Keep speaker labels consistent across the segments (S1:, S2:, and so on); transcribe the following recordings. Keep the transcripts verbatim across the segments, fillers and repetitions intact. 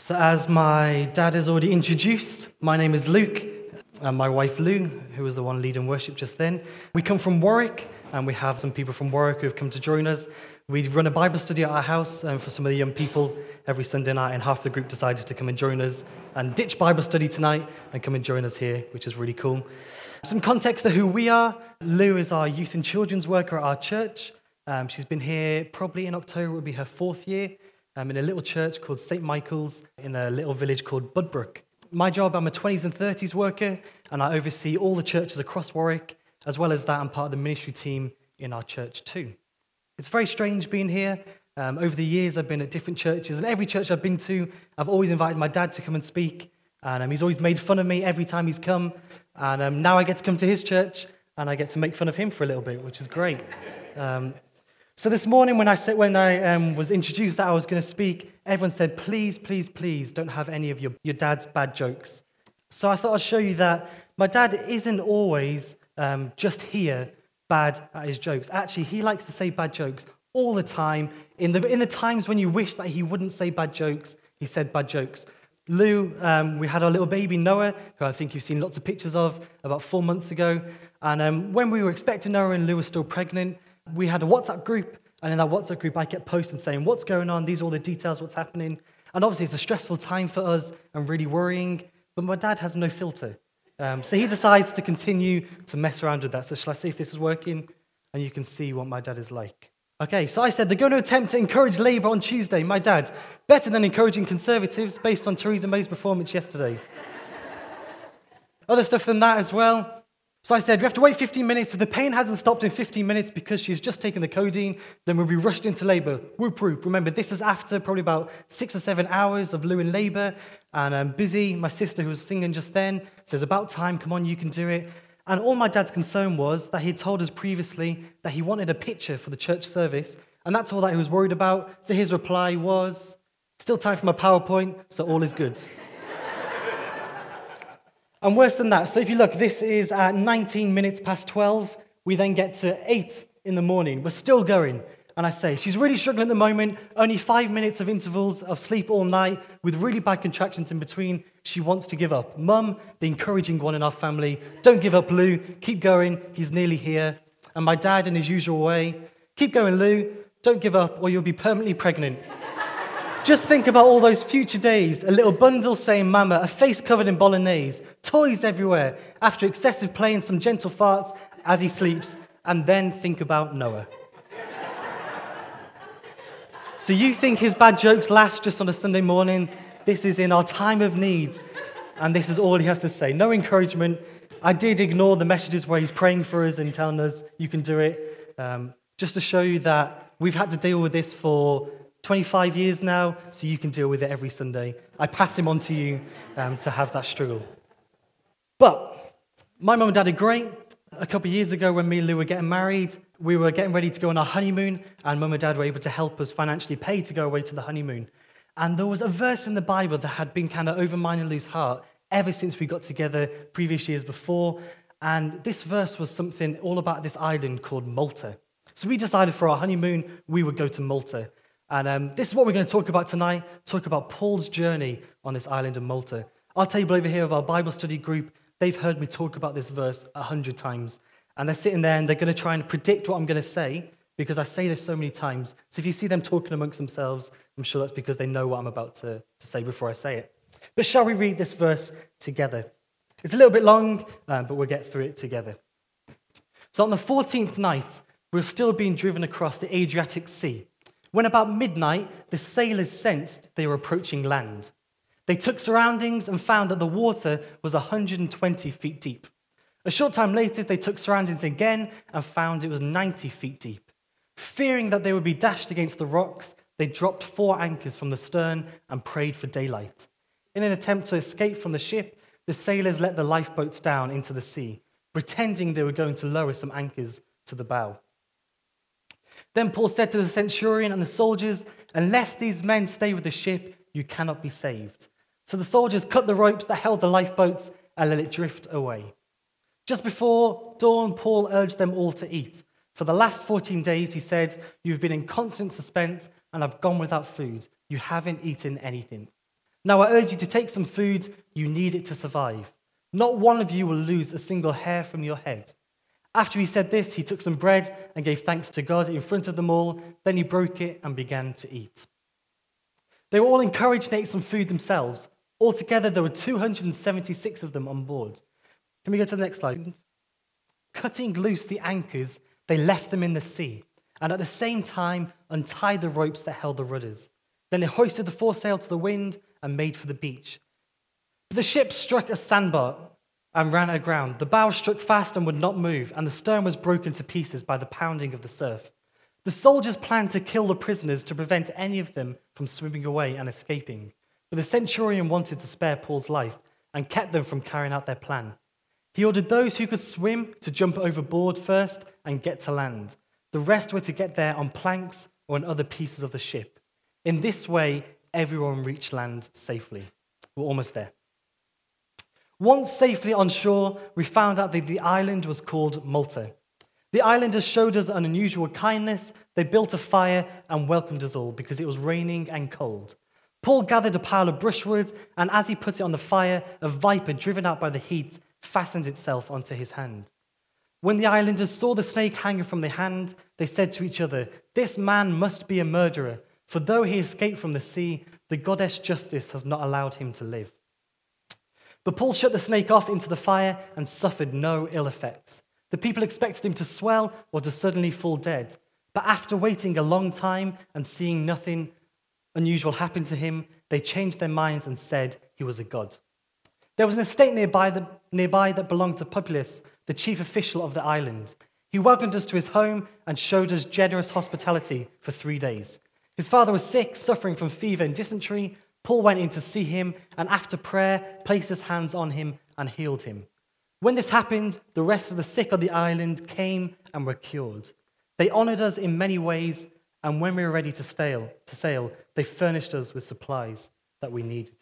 S1: So as my dad has already introduced, my name is Luke, and my wife Lou, who was the one leading worship just then. We come from Warwick, and we have some people from Warwick who have come to join us. We run a Bible study at our house um, for some of the young people every Sunday night, and half the group decided to come and join us and ditch Bible study tonight and come and join us here, which is really cool. Some context to who we are. Lou is our youth and children's worker at our church. Um, she's been here probably in October, it will be her fourth year. I'm in a little church called Saint Michael's in a little village called Budbrook. My job, I'm a twenties and thirties worker, and I oversee all the churches across Warwick. As well as that, I'm part of the ministry team in our church too. It's very strange being here. Um, over the years, I've been at different churches, and every church I've been to, I've always invited my dad to come and speak, and um, he's always made fun of me every time he's come, and um, now I get to come to his church, and I get to make fun of him for a little bit, which is great. Um, So this morning when I said, when I um, was introduced that I was going to speak, everyone said, please, please, please don't have any of your, your dad's bad jokes. So I thought I'd show you that my dad isn't always um, just here bad at his jokes. Actually, he likes to say bad jokes all the time. In the, in the times when you wish that he wouldn't say bad jokes, he said bad jokes. Lou, um, we had our little baby Noah, who I think you've seen lots of pictures of, about four months ago. And um, when we were expecting Noah and Lou was still pregnant, we had a WhatsApp group, and in that WhatsApp group, I kept posting saying, what's going on? These are all the details, what's happening. And obviously, it's a stressful time for us and really worrying, but my dad has no filter. Um, so he decides to continue to mess around with that. So shall I see if this is working? And you can see what my dad is like. Okay, so I said, they're going to attempt to encourage Labour on Tuesday. My dad, better than encouraging Conservatives based on Theresa May's performance yesterday. Other stuff than that as well. So I said, we have to wait fifteen minutes. If the pain hasn't stopped in fifteen minutes because she's just taken the codeine, then we'll be rushed into labour. Whoop, whoop. Remember, this is after probably about six or seven hours of Lou in labour. And I'm busy. My sister, who was singing just then, says, about time. Come on, you can do it. And all my dad's concern was that he'd told us previously that he wanted a picture for the church service. And that's all that he was worried about. So his reply was, still time for my PowerPoint, so all is good. And worse than that, so if you look, this is at nineteen minutes past twelve. We then get to eight in the morning. We're still going. And I say, she's really struggling at the moment. Only five minutes of intervals of sleep all night with really bad contractions in between. She wants to give up. Mum, the encouraging one in our family, don't give up, Lou. Keep going. He's nearly here. And my dad, in his usual way, keep going, Lou. Don't give up or you'll be permanently pregnant. Just think about all those future days, a little bundle saying mama, a face covered in bolognese, toys everywhere, after excessive play and some gentle farts as he sleeps, and then think about Noah. So you think his bad jokes last just on a Sunday morning? This is in our time of need, and this is all he has to say. No encouragement. I did ignore the messages where he's praying for us and telling us you can do it, um, just to show you that we've had to deal with this for twenty-five years now, so you can deal with it every Sunday. I pass him on to you um, to have that struggle. But my mum and dad are great. A couple of years ago when me and Lou were getting married, we were getting ready to go on our honeymoon, and mum and dad were able to help us financially pay to go away to the honeymoon. And there was a verse in the Bible that had been kind of over mine and Lou's heart ever since we got together previous years before. And this verse was something all about this island called Malta. So we decided for our honeymoon, we would go to Malta. And um, this is what we're going to talk about tonight, talk about Paul's journey on this island of Malta. Our table over here of our Bible study group, they've heard me talk about this verse a hundred times. And they're sitting there and they're going to try and predict what I'm going to say because I say this so many times. So if you see them talking amongst themselves, I'm sure that's because they know what I'm about to, to say before I say it. But shall we read this verse together? It's a little bit long, um, but we'll get through it together. So on the fourteenth night, we're still being driven across the Adriatic Sea. When about midnight, the sailors sensed they were approaching land. They took surroundings and found that the water was one hundred twenty feet deep. A short time later, they took surroundings again and found it was ninety feet deep. Fearing that they would be dashed against the rocks, they dropped four anchors from the stern and prayed for daylight. In an attempt to escape from the ship, the sailors let the lifeboats down into the sea, pretending they were going to lower some anchors to the bow. Then Paul said to the centurion and the soldiers, unless these men stay with the ship, you cannot be saved. So the soldiers cut the ropes that held the lifeboats and let it drift away. Just before dawn, Paul urged them all to eat. For the last fourteen days, he said, you've been in constant suspense and have gone without food. You haven't eaten anything. Now I urge you to take some food, you need it to survive. Not one of you will lose a single hair from your head." After he said this, he took some bread and gave thanks to God in front of them all. Then he broke it and began to eat. They were all encouraged and ate some food themselves. Altogether, there were two hundred seventy-six of them on board. Can we go to the next slide? Cutting loose the anchors, they left them in the sea, and at the same time untied the ropes that held the rudders. Then they hoisted the foresail to the wind and made for the beach. But the ship struck a sandbar and ran aground. The bow struck fast and would not move, and the stern was broken to pieces by the pounding of the surf. The soldiers planned to kill the prisoners to prevent any of them from swimming away and escaping. But the centurion wanted to spare Paul's life and kept them from carrying out their plan. He ordered those who could swim to jump overboard first and get to land. The rest were to get there on planks or on other pieces of the ship. In this way, everyone reached land safely. We're almost there. Once safely on shore, we found out that the island was called Malta. The islanders showed us an unusual kindness. They built a fire and welcomed us all because it was raining and cold. Paul gathered a pile of brushwood, and as he put it on the fire, a viper driven out by the heat fastened itself onto his hand. When the islanders saw the snake hanging from their hand, they said to each other, "This man must be a murderer, for though he escaped from the sea, the goddess Justice has not allowed him to live." But Paul shut the snake off into the fire and suffered no ill effects. The people expected him to swell or to suddenly fall dead. But after waiting a long time and seeing nothing unusual happen to him, they changed their minds and said he was a god. There was an estate nearby that, nearby that belonged to Publius, the chief official of the island. He welcomed us to his home and showed us generous hospitality for three days. His father was sick, suffering from fever and dysentery. Paul went in to see him, and after prayer, placed his hands on him and healed him. When this happened, the rest of the sick on the island came and were cured. They honored us in many ways, and when we were ready to sail, to sail, they furnished us with supplies that we needed.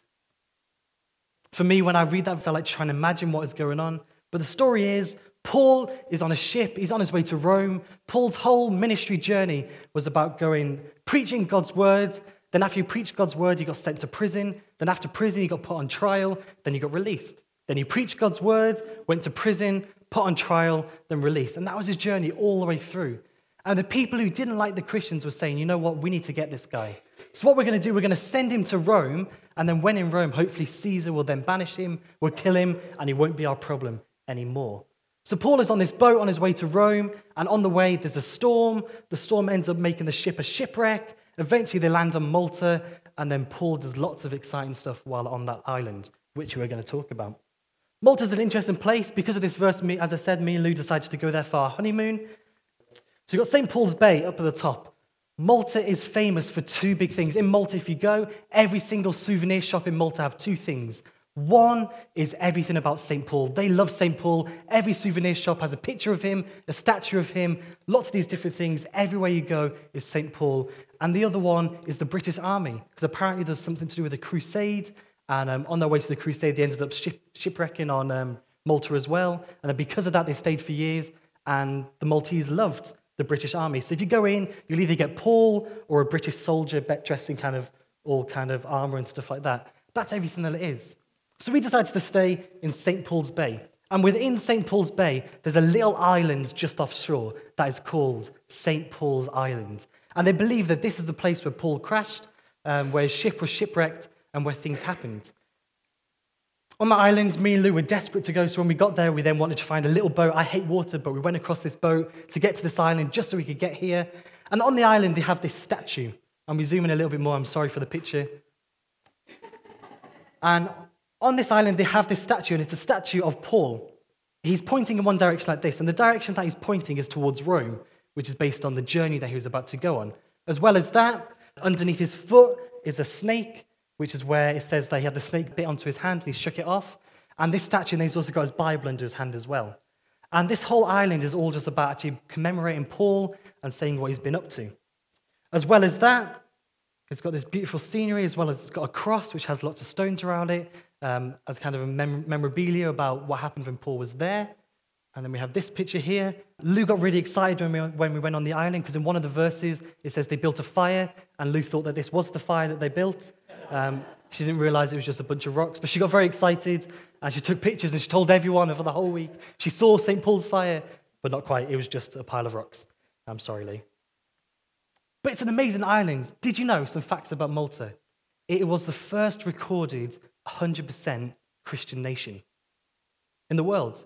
S1: For me, when I read that, I like to try and imagine what is going on. But the story is, Paul is on a ship. He's on his way to Rome. Paul's whole ministry journey was about going, preaching God's word. Then after you preached God's word, you got sent to prison. Then after prison, you got put on trial. Then you got released. Then he preached God's word, went to prison, put on trial, then released. And that was his journey all the way through. And the people who didn't like the Christians were saying, you know what, we need to get this guy. So what we're going to do, we're going to send him to Rome. And then when in Rome, hopefully Caesar will then banish him, will kill him, and he won't be our problem anymore. So Paul is on this boat on his way to Rome. And on the way, there's a storm. The storm ends up making the ship a shipwreck. Eventually, they land on Malta, and then Paul does lots of exciting stuff while on that island, which we're going to talk about. Malta's an interesting place. Because of this verse, me, as I said, me and Lou decided to go there for our honeymoon. So you've got Saint Paul's Bay up at the top. Malta is famous for two big things. In Malta, if you go, every single souvenir shop in Malta have two things. One is everything about Saint Paul. They love Saint Paul. Every souvenir shop has a picture of him, a statue of him, lots of these different things. Everywhere you go is Saint Paul. And the other one is the British Army, because apparently there's something to do with a crusade. And um, on their way to the crusade, they ended up ship- shipwrecking on um, Malta as well. And then because of that, they stayed for years. And the Maltese loved the British Army. So if you go in, you'll either get Paul or a British soldier dressed in kind of all kind of armor and stuff like that. That's everything that it is. So we decided to stay in Saint Paul's Bay. And within Saint Paul's Bay, there's a little island just offshore that is called Saint Paul's Island. And they believe that this is the place where Paul crashed, um, where his ship was shipwrecked, and where things happened. On the island, me and Lou were desperate to go, so when we got there, we then wanted to find a little boat. I hate water, but we went across this boat to get to this island just so we could get here. And on the island, they have this statue. And we zoom in a little bit more. I'm sorry for the picture. And on this island, they have this statue, and it's a statue of Paul. He's pointing in one direction like this, and the direction that he's pointing is towards Rome, which is based on the journey that he was about to go on. As well as that, underneath his foot is a snake, which is where it says that he had the snake bit onto his hand, and he shook it off. And this statue, and he's also got his Bible under his hand as well. And this whole island is all just about actually commemorating Paul and saying what he's been up to. As well as that, it's got this beautiful scenery, as well as it's got a cross, which has lots of stones around it, um, as kind of a mem- memorabilia about what happened when Paul was there. And then we have this picture here. Lou got really excited when we, when we went on the island, because in one of the verses, it says they built a fire, and Lou thought that this was the fire that they built. Um, She didn't realize it was just a bunch of rocks, but she got very excited and she took pictures and she told everyone for the whole week. She saw Saint Paul's fire, but not quite. It was just a pile of rocks. I'm sorry, Lee. But it's an amazing island. Did you know some facts about Malta? It was the first recorded one hundred percent Christian nation in the world.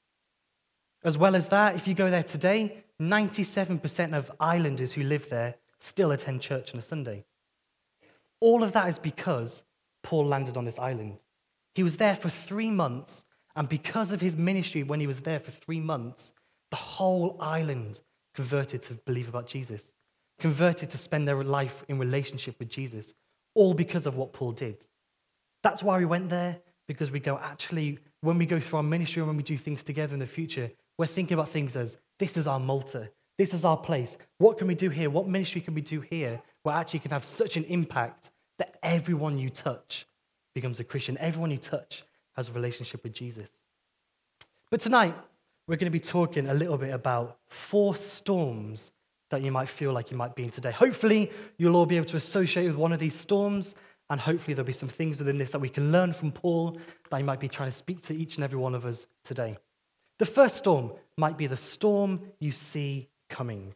S1: As well as that, if you go there today, ninety-seven percent of islanders who live there still attend church on a Sunday. All of that is because Paul landed on this island. He was there for three months, and because of his ministry when he was there for three months, the whole island converted to believe about Jesus, converted to spend their life in relationship with Jesus, all because of what Paul did. That's why we went there, because we go, actually, when we go through our ministry and when we do things together in the future, we're thinking about things as, this is our Malta, this is our place. What can we do here? What ministry can we do here where actually can have such an impact that everyone you touch becomes a Christian, everyone you touch has a relationship with Jesus. But tonight, we're going to be talking a little bit about four storms that you might feel like you might be in today. Hopefully, you'll all be able to associate with one of these storms, and hopefully there'll be some things within this that we can learn from Paul that he might be trying to speak to each and every one of us today. The first storm might be the storm you see coming.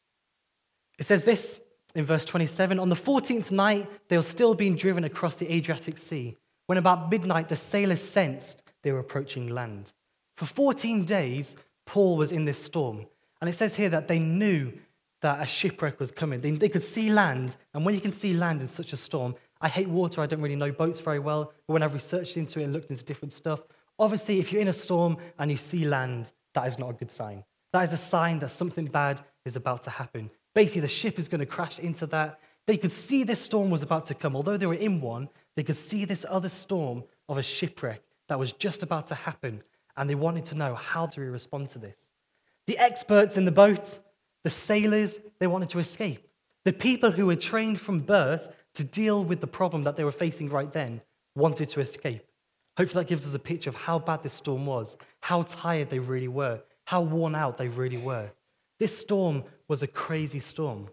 S1: It says this in verse twenty-seven, on the fourteenth night, they were still being driven across the Adriatic Sea. When about midnight, the sailors sensed they were approaching land. For fourteen days, Paul was in this storm. And it says here that they knew that a shipwreck was coming. They, they could see land, and when you can see land in such a storm, I hate water, I don't really know boats very well, but when I've researched into it and looked into different stuff, obviously, if you're in a storm and you see land, that is not a good sign. That is a sign that something bad is about to happen. Basically, the ship is going to crash into that. They could see this storm was about to come. Although they were in one, they could see this other storm of a shipwreck that was just about to happen, and they wanted to know, how do we respond to this? The experts in the boat, the sailors, they wanted to escape. The people who were trained from birth to deal with the problem that they were facing right then wanted to escape. Hopefully that gives us a picture of how bad this storm was, how tired they really were, how worn out they really were. This storm was a crazy storm.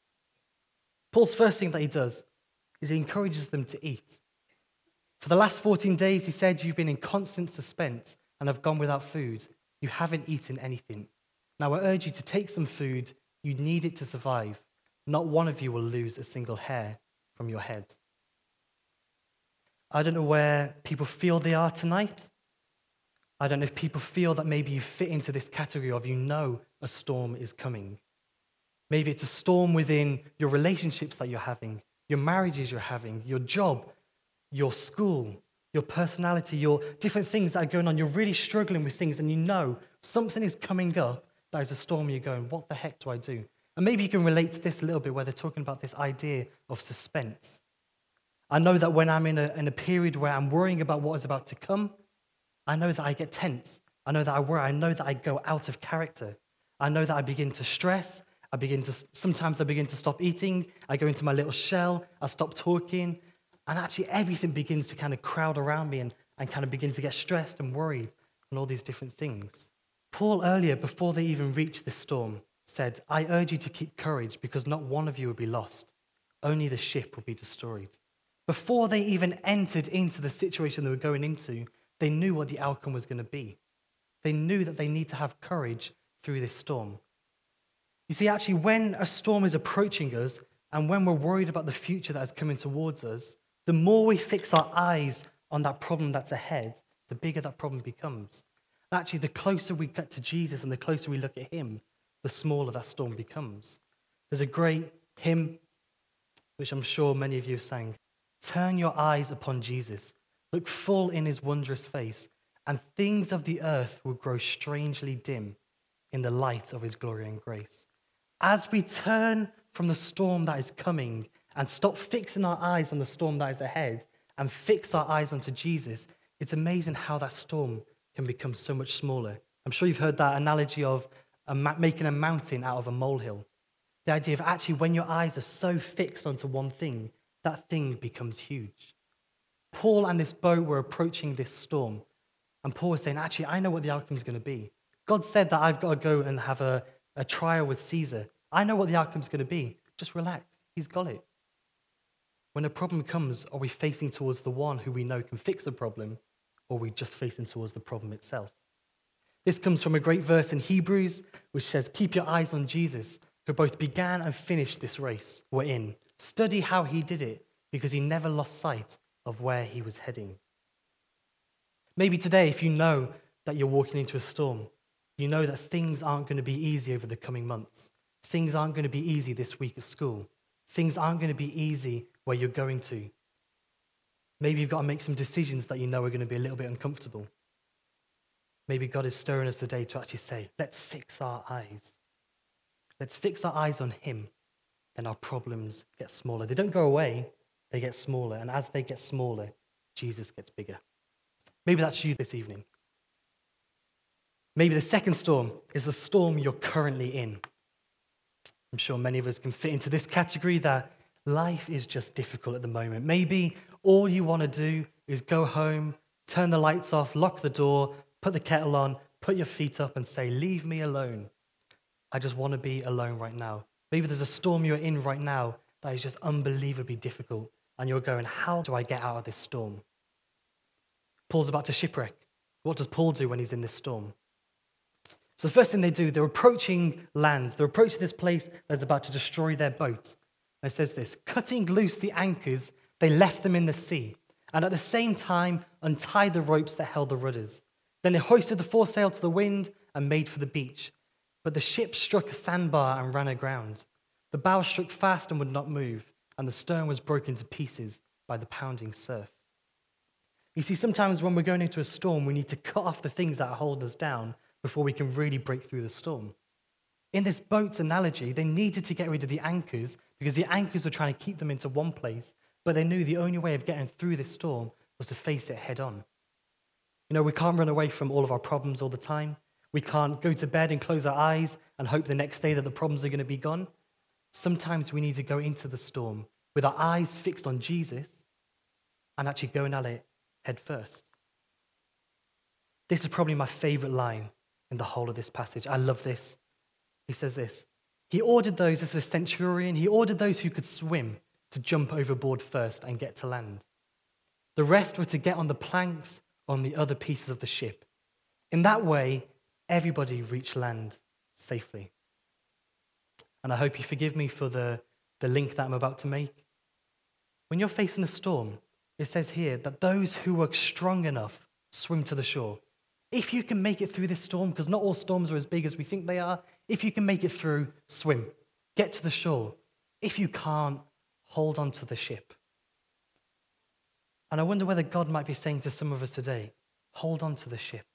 S1: Paul's first thing that he does is he encourages them to eat. For the last fourteen days, he said, you've been in constant suspense and have gone without food. You haven't eaten anything. Now I urge you to take some food. You need it to survive. Not one of you will lose a single hair from your head. I don't know where people feel they are tonight. I don't know if people feel that maybe you fit into this category of, you know, a storm is coming. Maybe it's a storm within your relationships that you're having, your marriages you're having, your job, your school, your personality, your different things that are going on. You're really struggling with things and you know something is coming up that is a storm and you're going, what the heck do I do? And maybe you can relate to this a little bit where they're talking about this idea of suspense. I know that when I'm in a, in a period where I'm worrying about what is about to come, I know that I get tense. I know that I worry. I know that I go out of character. I know that I begin to stress. I begin to, sometimes I begin to stop eating. I go into my little shell. I stop talking. And actually everything begins to kind of crowd around me and, and kind of begin to get stressed and worried and all these different things. Paul earlier, before they even reached this storm, said, I urge you to keep courage because not one of you will be lost. Only the ship will be destroyed. Before they even entered into the situation they were going into, they knew what the outcome was going to be. They knew that they need to have courage through this storm. You see, actually, when a storm is approaching us and when we're worried about the future that is coming towards us, the more we fix our eyes on that problem that's ahead, the bigger that problem becomes. And actually, the closer we get to Jesus and the closer we look at him, the smaller that storm becomes. There's a great hymn, which I'm sure many of you have sang. Turn your eyes upon Jesus. Look full in his wondrous face, and things of the earth will grow strangely dim in the light of his glory and grace. As we turn from the storm that is coming and stop fixing our eyes on the storm that is ahead and fix our eyes onto Jesus, it's amazing how that storm can become so much smaller. I'm sure you've heard that analogy of a ma- making a mountain out of a molehill. The idea of actually when your eyes are so fixed onto one thing, that thing becomes huge. Paul and this boat were approaching this storm, and Paul was saying, actually, I know what the outcome is going to be. God said that I've got to go and have a, a trial with Caesar. I know what the outcome is going to be. Just relax. He's got it. When a problem comes, are we facing towards the one who we know can fix the problem, or are we just facing towards the problem itself? This comes from a great verse in Hebrews, which says, keep your eyes on Jesus, who both began and finished this race we're in. Study how he did it, because he never lost sight of where he was heading. Maybe today, if you know that you're walking into a storm, you know that things aren't going to be easy over the coming months. Things aren't going to be easy this week at school. Things aren't going to be easy where you're going to. Maybe you've got to make some decisions that you know are going to be a little bit uncomfortable. Maybe God is stirring us today to actually say, let's fix our eyes. Let's fix our eyes on him. Then our problems get smaller. They don't go away, they get smaller. And as they get smaller, Jesus gets bigger. Maybe that's you this evening. Maybe the second storm is the storm you're currently in. I'm sure many of us can fit into this category that life is just difficult at the moment. Maybe all you want to do is go home, turn the lights off, lock the door, put the kettle on, put your feet up and say, leave me alone. I just want to be alone right now. Maybe there's a storm you're in right now that is just unbelievably difficult, and you're going, how do I get out of this storm? Paul's about to shipwreck. What does Paul do when he's in this storm? So the first thing they do, they're approaching land. They're approaching this place that's about to destroy their boat. And it says this, cutting loose the anchors, they left them in the sea, and at the same time untied the ropes that held the rudders. Then they hoisted the foresail to the wind and made for the beach. But the ship struck a sandbar and ran aground. The bow struck fast and would not move, and the stern was broken to pieces by the pounding surf. You see, sometimes when we're going into a storm, we need to cut off the things that hold us down before we can really break through the storm. In this boat's analogy, they needed to get rid of the anchors because the anchors were trying to keep them into one place, but they knew the only way of getting through this storm was to face it head on. You know, we can't run away from all of our problems all the time. We can't go to bed and close our eyes and hope the next day that the problems are going to be gone. Sometimes we need to go into the storm with our eyes fixed on Jesus and actually going at it head first. This is probably my favorite line in the whole of this passage. I love this. He says this, he ordered those as the centurion, he ordered those who could swim to jump overboard first and get to land. The rest were to get on the planks on the other pieces of the ship. In that way, everybody reached land safely. And I hope you forgive me for the, the link that I'm about to make. When you're facing a storm, it says here that those who are strong enough swim to the shore. If you can make it through this storm, because not all storms are as big as we think they are, if you can make it through, swim. Get to the shore. If you can't, hold on to the ship. And I wonder whether God might be saying to some of us today, hold on to the ship.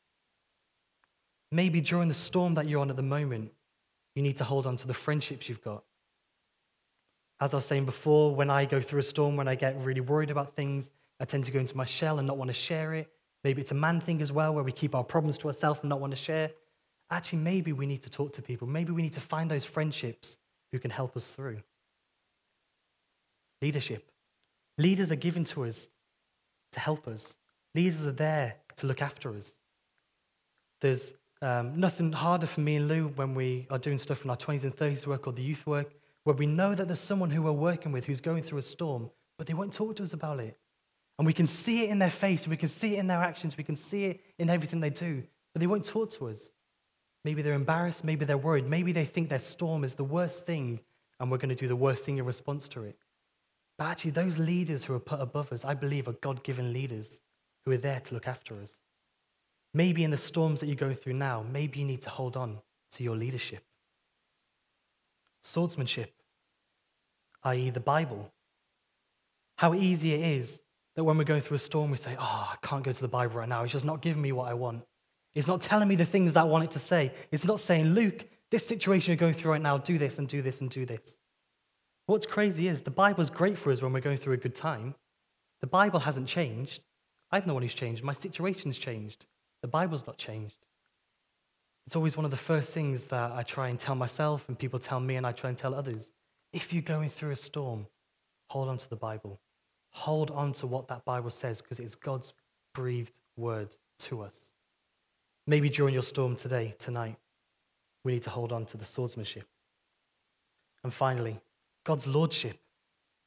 S1: Maybe during the storm that you're on at the moment, you need to hold on to the friendships you've got. As I was saying before, when I go through a storm, when I get really worried about things, I tend to go into my shell and not want to share it. Maybe it's a man thing as well, where we keep our problems to ourselves and not want to share. Actually, maybe we need to talk to people. Maybe we need to find those friendships who can help us through. Leadership. Leaders are given to us to help us. Leaders are there to look after us. There's um, nothing harder for me and Lou when we are doing stuff in our twenties and thirties work or the youth work, where we know that there's someone who we're working with who's going through a storm, but they won't talk to us about it. And we can see it in their face, we can see it in their actions, we can see it in everything they do, but they won't talk to us. Maybe they're embarrassed, maybe they're worried, maybe they think their storm is the worst thing and we're going to do the worst thing in response to it. But actually, those leaders who are put above us, I believe, are God-given leaders who are there to look after us. Maybe in the storms that you're going through now, maybe you need to hold on to your leadership. Swordsmanship, that is the Bible. How easy it is that when we're going through a storm, we say, oh, I can't go to the Bible right now. It's just not giving me what I want. It's not telling me the things that I want it to say. It's not saying, Luke, this situation you're going through right now, do this and do this and do this. What's crazy is the Bible's great for us when we're going through a good time. The Bible hasn't changed. I'm the one who's changed. My situation's changed. The Bible's not changed. It's always one of the first things that I try and tell myself and people tell me and I try and tell others. If you're going through a storm, hold on to the Bible. Hold on to what that Bible says because it's God's breathed word to us. Maybe during your storm today, tonight, we need to hold on to the swordsmanship. And finally, God's lordship.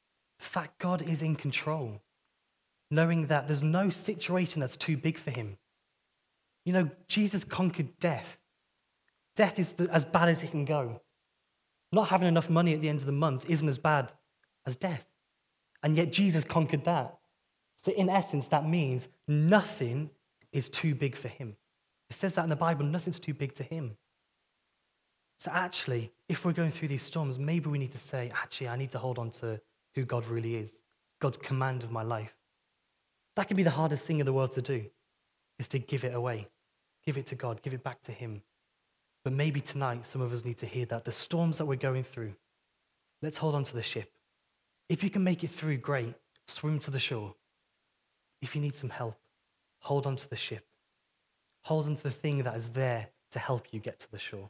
S1: The fact God is in control. Knowing that there's no situation that's too big for him. You know, Jesus conquered death. Death is the, as bad as it can go. Not having enough money at the end of the month isn't as bad as death. And yet Jesus conquered that. So in essence, that means nothing is too big for him. It says that in the Bible, nothing's too big to him. So actually, if we're going through these storms, maybe we need to say, actually, I need to hold on to who God really is, God's command of my life. That can be the hardest thing in the world to do, is to give it away. Give it to God, give it back to him. But maybe tonight, some of us need to hear that. The storms that we're going through, let's hold on to the ship. If you can make it through, great, swim to the shore. If you need some help, hold on to the ship. Hold on to the thing that is there to help you get to the shore.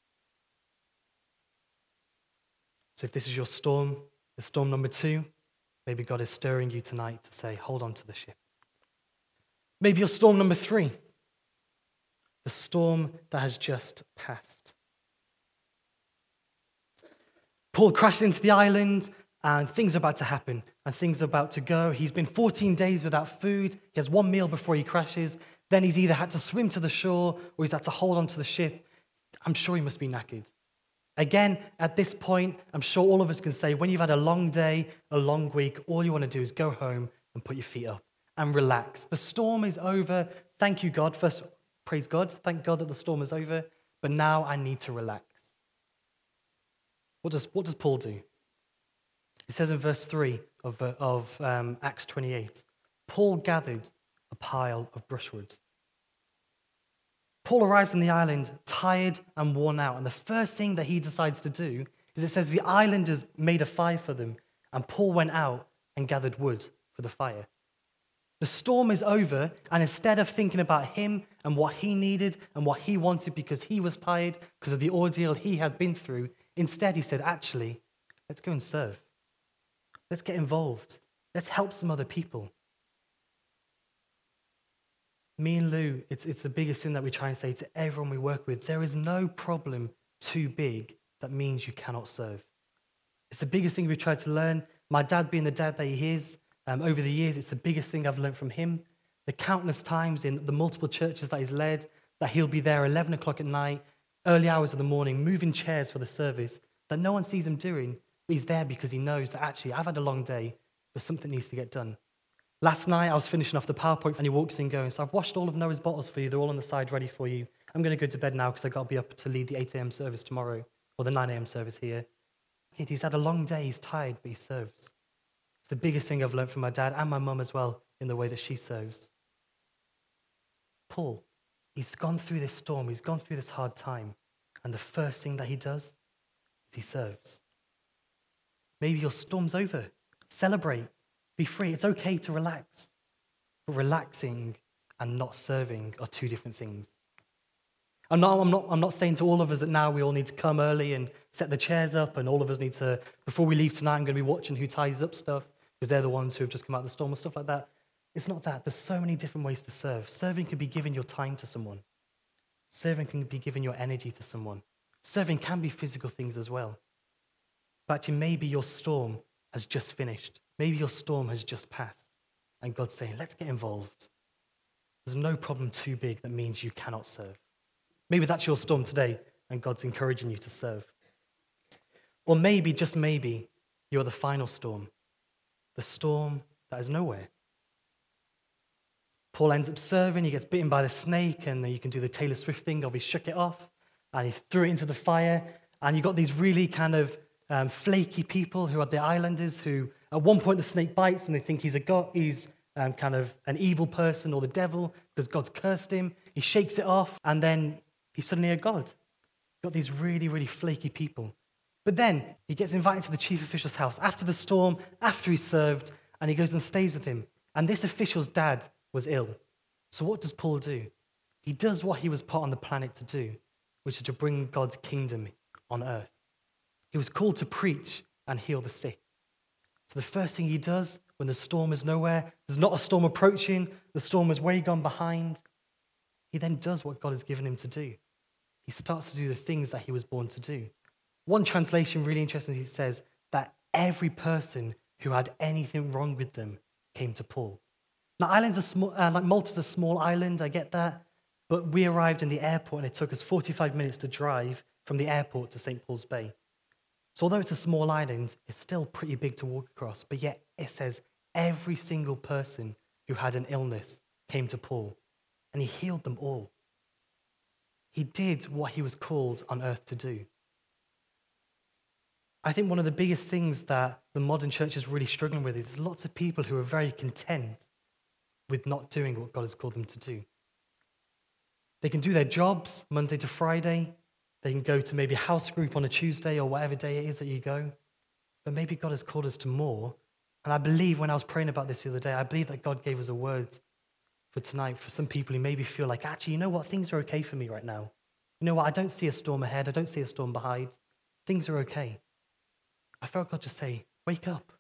S1: So if this is your storm, the storm number two, maybe God is stirring you tonight to say, hold on to the ship. Maybe your storm number three, the storm that has just passed. Paul crashed into the island and things are about to happen and things are about to go. He's been fourteen days without food. He has one meal before he crashes. Then he's either had to swim to the shore or he's had to hold on to the ship. I'm sure he must be knackered. Again, at this point, I'm sure all of us can say, when you've had a long day, a long week, all you want to do is go home and put your feet up and relax. The storm is over. Thank you, God. First, praise God. Thank God that the storm is over. But now I need to relax. What does, what does Paul do? It says in verse three of, uh, of um, Acts twenty-eight, Paul gathered a pile of brushwood. Paul arrives on the island tired and worn out, and the first thing that he decides to do is it says the islanders made a fire for them, and Paul went out and gathered wood for the fire. The storm is over, and instead of thinking about him and what he needed and what he wanted because he was tired, because of the ordeal he had been through, instead he said, actually, let's go and serve. Let's get involved. Let's help some other people. Me and Lou, it's, it's the biggest thing that we try and say to everyone we work with. There is no problem too big that means you cannot serve. It's the biggest thing we've tried to learn. My dad being the dad that he is, um, over the years, it's the biggest thing I've learned from him. The countless times in the multiple churches that he's led, that he'll be there eleven o'clock at night, early hours of the morning, moving chairs for the service, that no one sees him doing, but he's there because he knows that actually I've had a long day, but something needs to get done. Last night, I was finishing off the PowerPoint, and he walks in going, so I've washed all of Noah's bottles for you. They're all on the side ready for you. I'm going to go to bed now because I've got to be up to lead the eight a.m. service tomorrow, or the nine a.m. service here. He's had a long day. He's tired, but he serves. It's the biggest thing I've learned from my dad and my mum as well in the way that she serves. Paul, he's gone through this storm. He's gone through this hard time. And the first thing that he does is he serves. Maybe your storm's over. Celebrate. Be free. It's okay to relax. But relaxing and not serving are two different things. I'm not, I'm, not, I'm not saying to all of us that now we all need to come early and set the chairs up and all of us need to, before we leave tonight, I'm going to be watching who ties up stuff because they're the ones who have just come out of the storm and stuff like that. It's not that. There's so many different ways to serve. Serving can be giving your time to someone. Serving can be giving your energy to someone. Serving can be physical things as well. But actually, maybe your storm has just finished. Maybe your storm has just passed. And God's saying, let's get involved. There's no problem too big that means you cannot serve. Maybe that's your storm today, and God's encouraging you to serve. Or maybe, just maybe, you're the final storm. The storm that is nowhere. Paul ends up serving, he gets bitten by the snake, and you can do the Taylor Swift thing of he shook it off, and he threw it into the fire, and you've got these really kind of um, flaky people who are the islanders who, at one point the snake bites, and they think he's a god, he's um, kind of an evil person or the devil, because God's cursed him. He shakes it off, and then he's suddenly a god. You've got these really, really flaky people. But then he gets invited to the chief official's house after the storm, after he served, and he goes and stays with him. And this official's dad was ill. So what does Paul do? He does what he was put on the planet to do, which is to bring God's kingdom on earth. He was called to preach and heal the sick. So the first thing he does when the storm is nowhere, there's not a storm approaching, the storm is way gone behind, he then does what God has given him to do. He starts to do the things that he was born to do. One translation, really interesting, he says that every person who had anything wrong with them came to Paul. Now, islands are small, uh, like Malta's a small island, I get that, but we arrived in the airport and it took us forty-five minutes to drive from the airport to Saint Paul's Bay. So although it's a small island, it's still pretty big to walk across, but yet it says every single person who had an illness came to Paul, and he healed them all. He did what he was called on earth to do. I think one of the biggest things that the modern church is really struggling with is there's lots of people who are very content with not doing what God has called them to do. They can do their jobs Monday to Friday. They can go to maybe a house group on a Tuesday or whatever day it is that you go. But maybe God has called us to more. And I believe when I was praying about this the other day, I believe that God gave us a word for tonight for some people who maybe feel like, actually, you know what? Things are okay for me right now. You know what? I don't see a storm ahead. I don't see a storm behind. Things are okay. I felt God just say, wake up.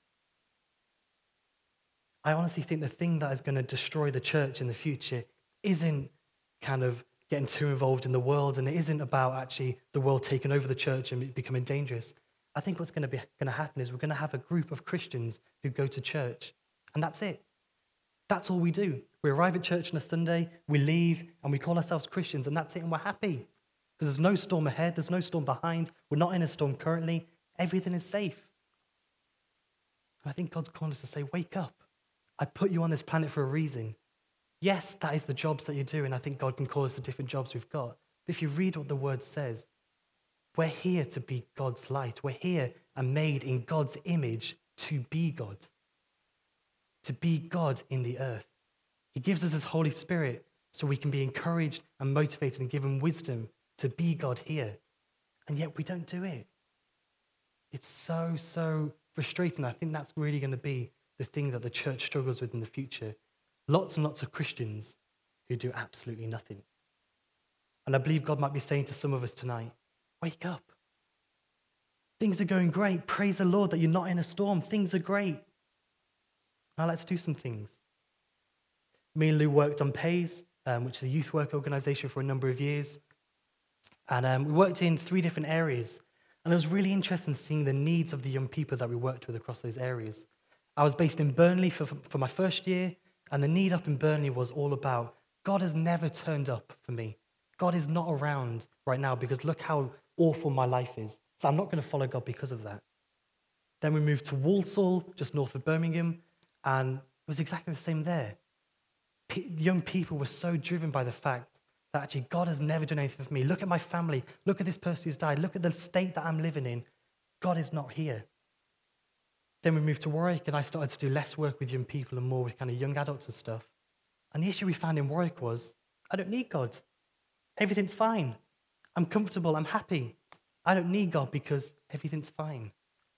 S1: I honestly think the thing that is going to destroy the church in the future isn't kind of getting too involved in the world, and it isn't about actually the world taking over the church and becoming dangerous. I think what's going to be going to happen is we're going to have a group of Christians who go to church, and that's it. That's all we do. We arrive at church on a Sunday, we leave, and we call ourselves Christians, and that's it, and we're happy. Because there's no storm ahead, there's no storm behind, we're not in a storm currently, everything is safe. And I think God's calling us to say, wake up. I put you on this planet for a reason. Yes, that is the jobs that you do, and I think God can call us to different jobs we've got. But if you read what the word says, we're here to be God's light. We're here and made in God's image to be God. To be God in the earth. He gives us his Holy Spirit so we can be encouraged and motivated and given wisdom to be God here. And yet we don't do it. It's so, so frustrating. I think that's really going to be the thing that the church struggles with in the future. Lots and lots of Christians who do absolutely nothing. And I believe God might be saying to some of us tonight, wake up. Things are going great. Praise the Lord that you're not in a storm. Things are great. Now let's do some things. Me and Lou worked on Pays, um, which is a youth work organization, for a number of years. And um, we worked in three different areas. And it was really interesting seeing the needs of the young people that we worked with across those areas. I was based in Burnley for, for my first year, and the need up in Burnley was all about, God has never turned up for me. God is not around right now because look how awful my life is. So I'm not going to follow God because of that. Then we moved to Walsall, just north of Birmingham, and it was exactly the same there. P- young people were so driven by the fact that actually God has never done anything for me. Look at my family. Look at this person who's died. Look at the state that I'm living in. God is not here. Then we moved to Warwick, and I started to do less work with young people and more with kind of young adults and stuff. And the issue we found in Warwick was, I don't need God. Everything's fine. I'm comfortable. I'm happy. I don't need God because everything's fine.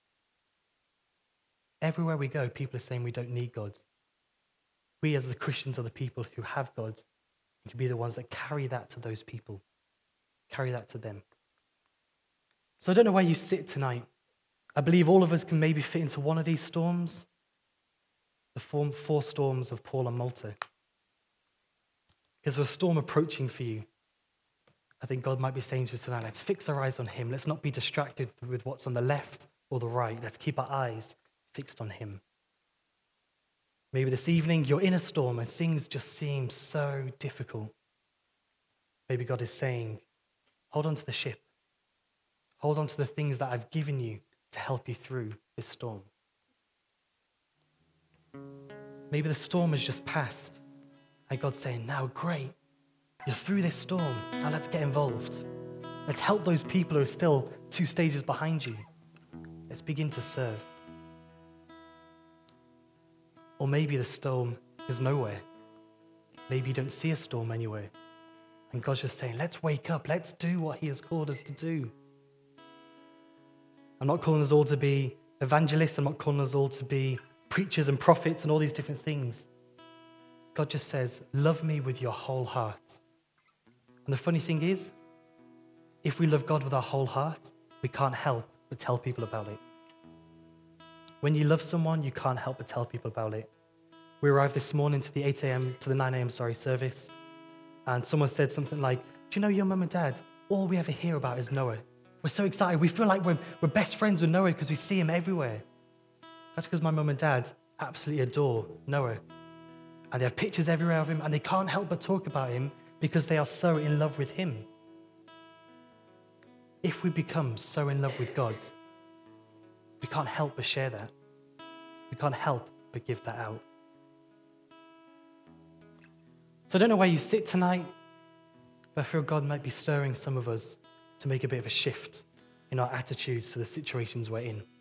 S1: Everywhere we go, people are saying we don't need God. We as the Christians are the people who have God and can be the ones that carry that to those people, carry that to them. So I don't know where you sit tonight. I believe all of us can maybe fit into one of these storms, the four, four storms of Paul and Malta. Is there a storm approaching for you? I think God might be saying to us tonight, let's fix our eyes on him. Let's not be distracted with what's on the left or the right. Let's keep our eyes fixed on him. Maybe this evening you're in a storm and things just seem so difficult. Maybe God is saying, hold on to the ship. Hold on to the things that I've given you to help you through this storm. Maybe the storm has just passed and God's saying, now great, you're through this storm. Now let's get involved. Let's help those people who are still two stages behind you. Let's begin to serve. Or maybe the storm is nowhere. Maybe you don't see a storm anywhere. And God's just saying, let's wake up. Let's do what he has called us to do. I'm not calling us all to be evangelists. I'm not calling us all to be preachers and prophets and all these different things. God just says, love me with your whole heart. And the funny thing is, if we love God with our whole heart, we can't help but tell people about it. When you love someone, you can't help but tell people about it. We arrived this morning to the eight a.m., to the nine a.m., sorry, service, and someone said something like, do you know your mum and dad, all we ever hear about is Noah. We're so excited. We feel like we're, we're best friends with Noah because we see him everywhere. That's because my mum and dad absolutely adore Noah. And they have pictures everywhere of him, and they can't help but talk about him because they are so in love with him. If we become so in love with God, we can't help but share that. We can't help but give that out. So I don't know where you sit tonight, but I feel God might be stirring some of us to make a bit of a shift in our attitudes to the situations we're in.